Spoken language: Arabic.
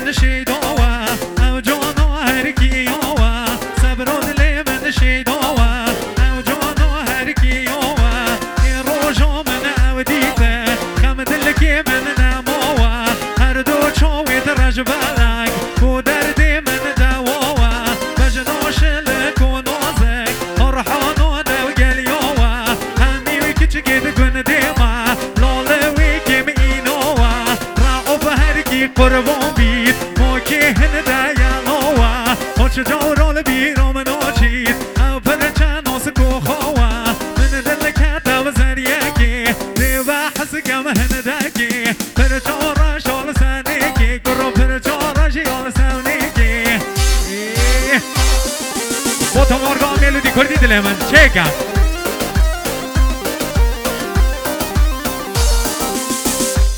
من شیدوا او جانو هر کیوا صبر دل من شیدوا او جانو هر کیوا این روزا من او دیده خم دل کی من نموا هر دو چوی درج بلک کو درد من دوا بجناش لکو نازک فرحانو دو گلیوا همی وی کچ گید گن دیما لاله وی کم اینوا راو بهر کی قربان بید موکی هن دیانوا خوش جورال بیرام ناچید او پرچه ناس کو خوا من دل کتاب زریکی دیو حسکم هن دکی پرچه شال سنکی کرو پرچه شال سنکی با تو مارگان ملودی کردی دل من چه کن